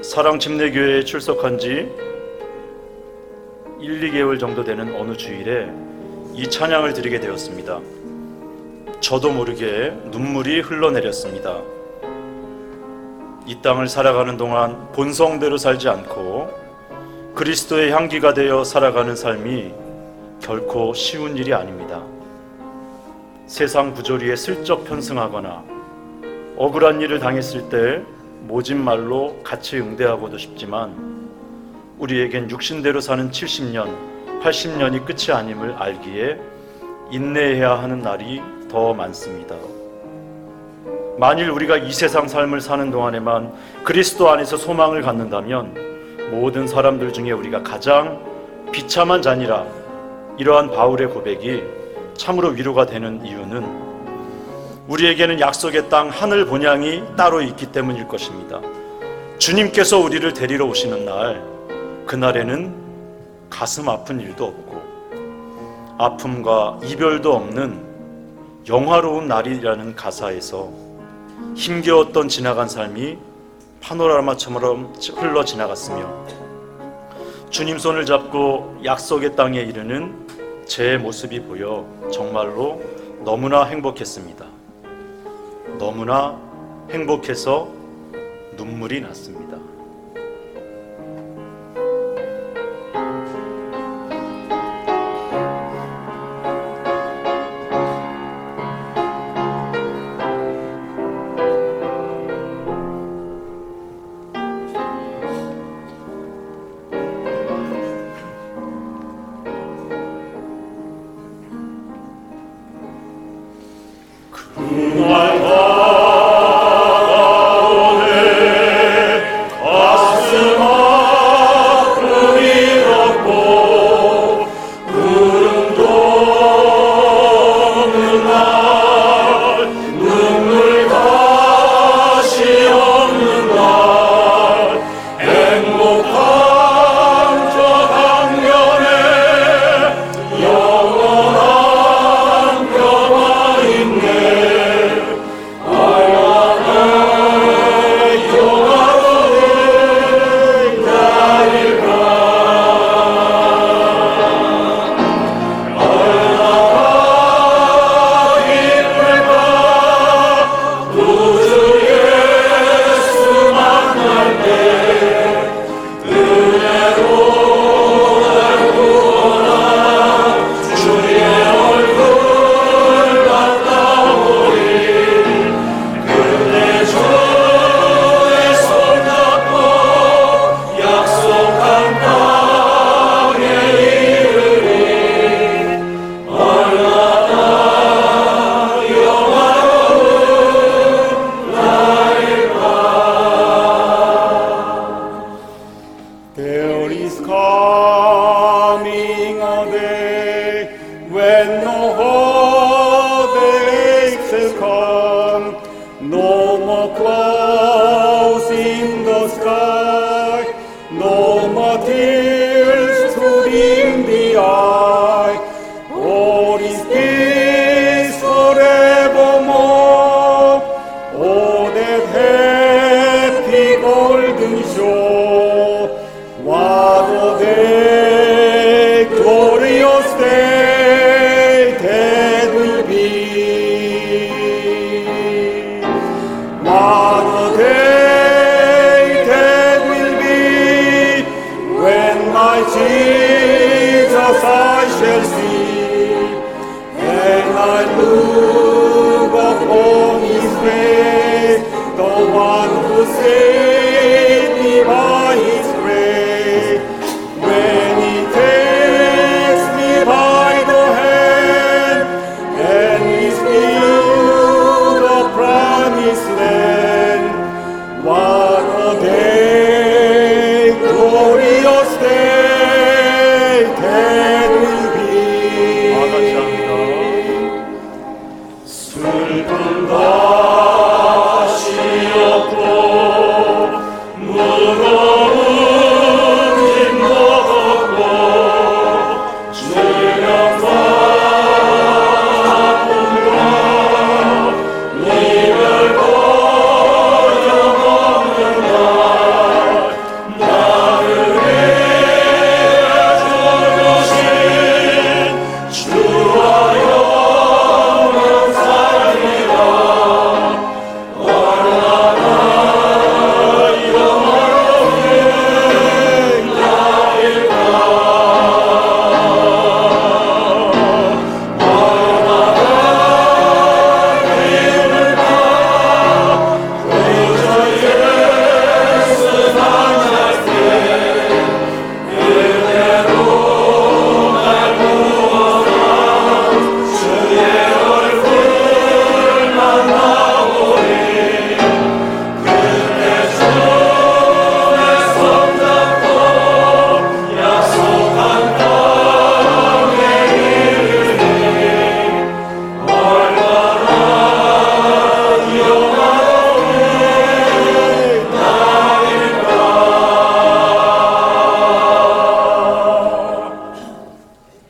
사랑침례교회에 출석한 지 1, 2개월 정도 되는 어느 주일에 이 찬양을 드리게 되었습니다. 저도 모르게 눈물이 흘러내렸습니다. 이 땅을 살아가는 동안 본성대로 살지 않고 그리스도의 향기가 되어 살아가는 삶이 결코 쉬운 일이 아닙니다. 세상 부조리에 슬쩍 편승하거나 억울한 일을 당했을 때 모진 말로 같이 응대하고도 싶지만 우리에겐 육신대로 사는 70년, 80년이 끝이 아님을 알기에 인내해야 하는 날이 더 많습니다. 만일 우리가 이 세상 삶을 사는 동안에만 그리스도 안에서 소망을 갖는다면 모든 사람들 중에 우리가 가장 비참한 자니라, 이러한 바울의 고백이 참으로 위로가 되는 이유는 우리에게는 약속의 땅 하늘 본향이 따로 있기 때문일 것입니다. 주님께서 우리를 데리러 오시는 날, 그날에는 가슴 아픈 일도 없고 아픔과 이별도 없는 영화로운 날이라는 가사에서 힘겨웠던 지나간 삶이 파노라마처럼 흘러 지나갔으며 주님 손을 잡고 약속의 땅에 이르는 제 모습이 보여 정말로 너무나 행복했습니다. 너무나 행복해서 눈물이 났습니다. 슬픈